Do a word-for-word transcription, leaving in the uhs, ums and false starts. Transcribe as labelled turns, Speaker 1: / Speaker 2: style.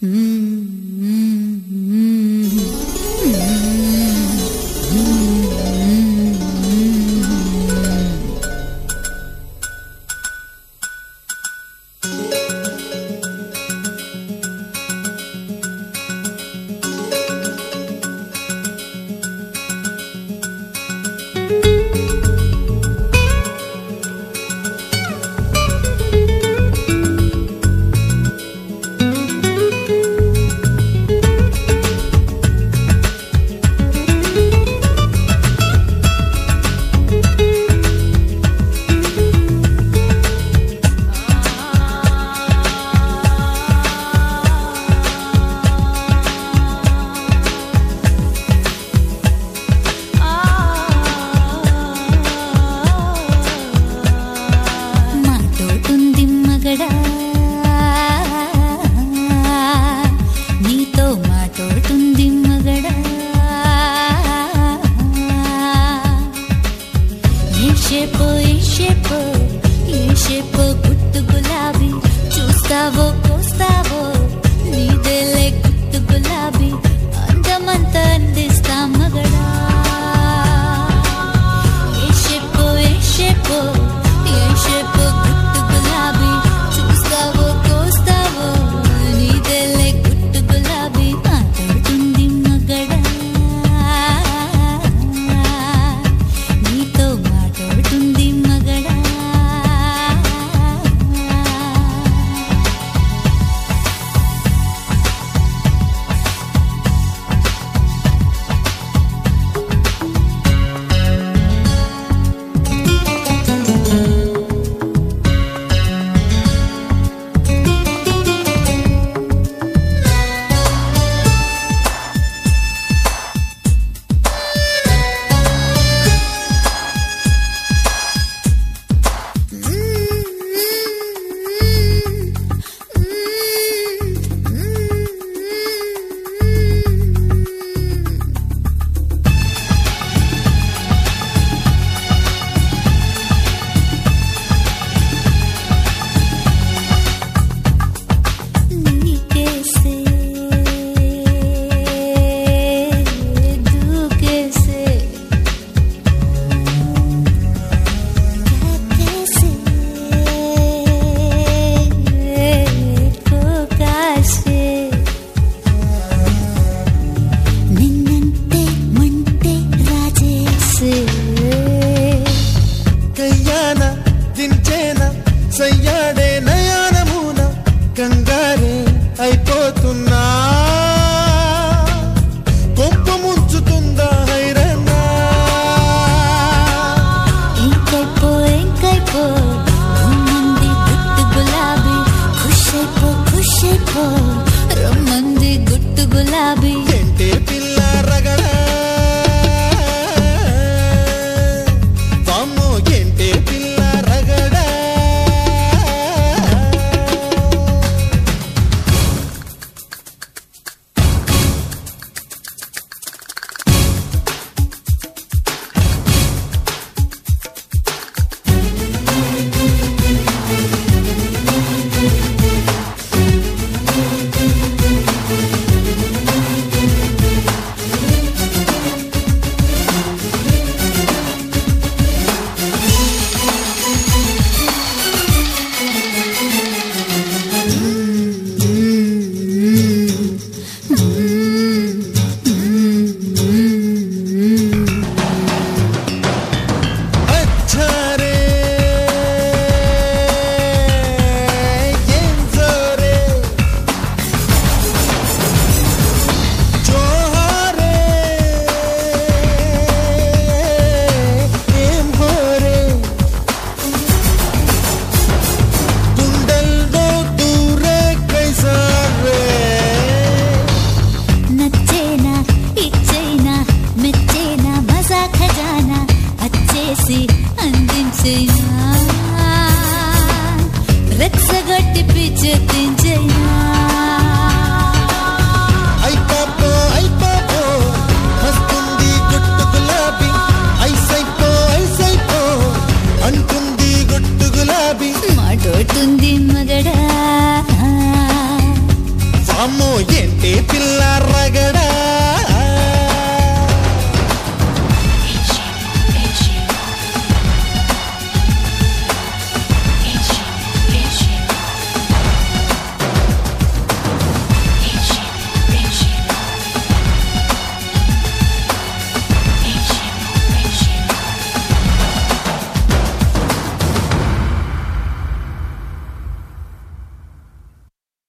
Speaker 1: నీతో మాటోడుతుంది మగడా ఏ షేపో ఏ షేపో ఏ షేపో గుట్టు గులాబీ చూస్తావో కోస్తావో నీదేలే గుట్టు గులాబీ అందమంతా అందిస్తా మగడా ఏ షేపో ఏ షేపో ఏ షేపో గుట్టు గులాబీ చూస్తావో కోస్తావో నీదేలే గుట్టు గులాబీ మాట్లాడుతుంది మగడా నీతో మాట్లాడుతుంది మగడా
Speaker 2: సయ్యాడే నయానమున కంగారే అయిపోతున్నా కొంప ముంచుతుందా హైరన్నా
Speaker 1: ఇంకైపో ఇంకైపో రమ్మంది గుట్టు గులాబీ ఖుషైపో ఖుషైపో రమ్మంది గుట్టు గులాబీ
Speaker 2: ఏంటే పిల్ల రగడా వామ్మో ఏంటే పిల్ల రగడా అమ్మో ఏంటి పిల్ల రగడ